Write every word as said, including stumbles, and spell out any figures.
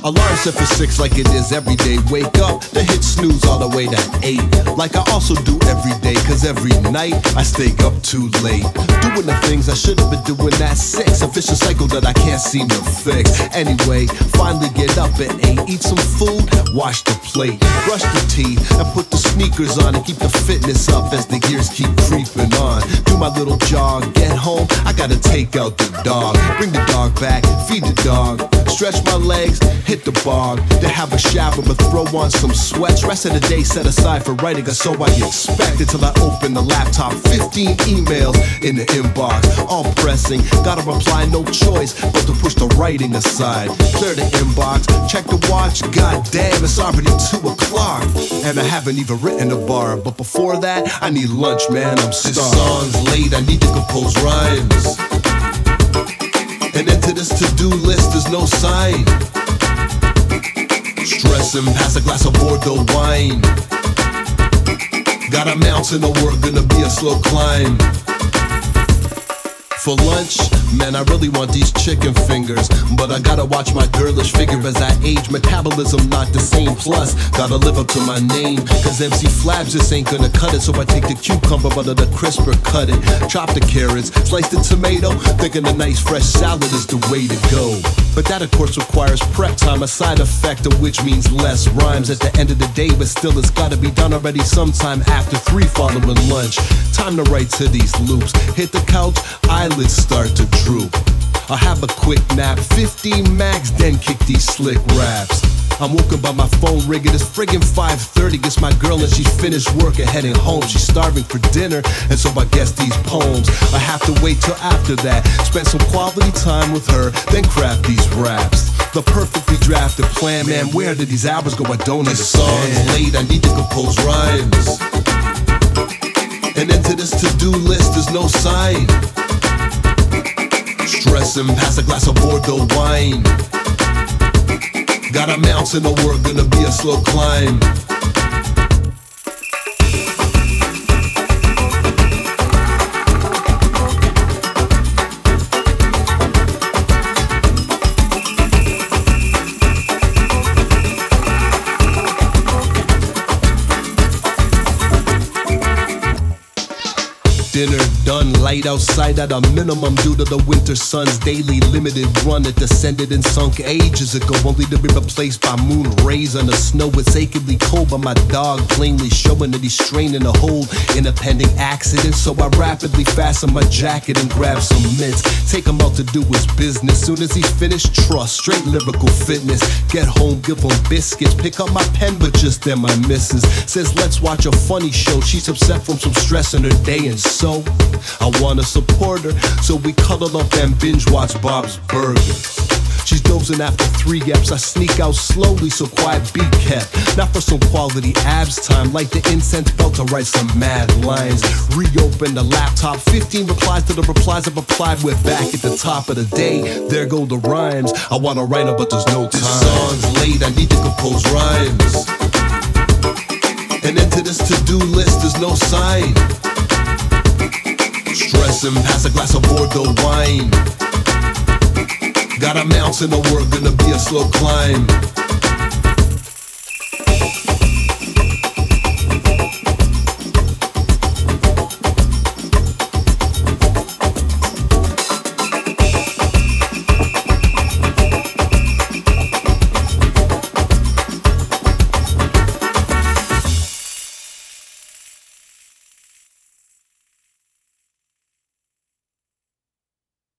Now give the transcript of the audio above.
Alarm set for six like it is every day. Wake up, then hit snooze all the way to eight. Like I also do every day, cause every night I stay up too late. Doing the things I should have been doing at six. A vicious cycle that I can't seem to fix. Anyway, finally get up at eight. Eat some food, wash the plate, brush the teeth, and put the sneakers on and keep the fitness up as the years keep creeping on. Do my little jog, get home, I gotta take out the dog. Bring the dog back, feed the dog, stretch my legs, hit the bog, then have a shower but throw on some sweats. Rest of the day set aside for writing, or so I expect. Until I open the laptop, fifteen emails in the inbox, all pressing. Gotta reply, no choice but to push the writing aside. Clear the inbox, check the watch, god damn, it's already two o'clock. And I haven't even written a bar, but before that, I need lunch, man, I'm starved. This song's late, I need to compose rhymes. And into this to-do list, there's no sign. Stressing past a glass of Bordeaux wine. Got a mountain to work, gonna be a slow climb. For lunch, man, I really want these chicken fingers, but I gotta watch my girlish figure as I age. Metabolism not the same, plus gotta live up to my name, cause M C Flabs just ain't gonna cut it. So I take the cucumber, but the crisper cut it. Chop the carrots, slice the tomato, thinking a nice fresh salad is the way to go. But that of course requires prep time, a side effect of which means less rhymes at the end of the day, but still it's gotta be done already sometime after three following lunch. Time to write to these loops, hit the couch, eyelids start to droop. I'll have a quick nap, fifteen max, then kick these slick raps. I'm woken by my phone ringing, it's friggin' five thirty. It's my girl and she's finished work and heading home. She's starving for dinner, and so I guess these poems I have to wait till after that. Spend some quality time with her, then craft these raps. The perfectly drafted plan, man, where did these hours go? I don't understand. The song's late, I need to compose rhymes. And into this to-do list, there's no sign. Stressing past a glass of Bordeaux wine. Got a mountain to work, gonna be a slow climb. Dinner done, light outside at a minimum due to the winter sun's daily limited run. It descended and sunk ages ago, only to be replaced by moon rays on the snow. It's achingly cold, but my dog plainly showing that he's straining to hold in a pending accident. So I rapidly fasten my jacket and grab some mitts, take him out to do his business. Soon as he's finished, trust, straight lyrical fitness. Get home, give him biscuits, pick up my pen, but just then my missus says let's watch a funny show. She's upset from some stress in her day, and so I wanna support her, so we cuddle up and binge watch Bob's Burgers. She's dozing after three yaps. I sneak out slowly so quiet be kept. Not for some quality abs time, like the incense belt to write some mad lines. Reopen the laptop, fifteen replies to the replies I've applied. We're back at the top of the day, there go the rhymes. I wanna write them but there's no time. This song's late, I need to compose rhymes. And into this to-do list there's no sign. Stressing past a glass of Bordeaux wine. Got a mountain to work, gonna be a slow climb.